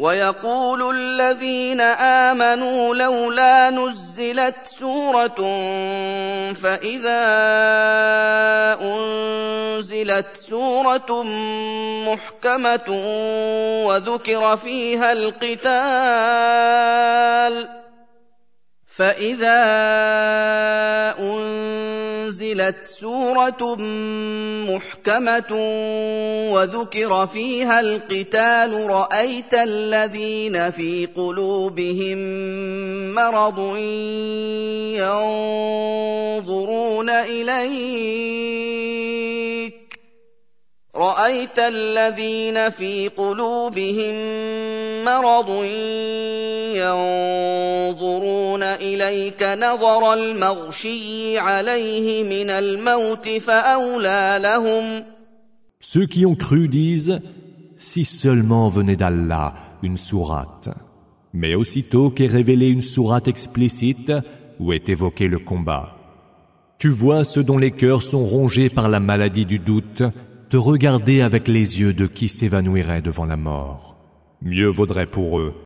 ويقول الذين آمنوا لولا نزلت سورة فإذا أنزلت سورة محكمة وذكر فيها القتال رأيت الذين في قلوبهم مرض ينظرون إليك نظر المغشي عليه من الموت فأولى لهم. Ceux qui ont cru disent, si seulement venait d'Allah une sourate. Mais aussitôt qu'est révélée une sourate explicite où est évoqué le combat, tu vois ceux dont les cœurs sont rongés par la maladie du doute te regarder avec les yeux de qui s'évanouirait devant la mort. Mieux vaudrait pour eux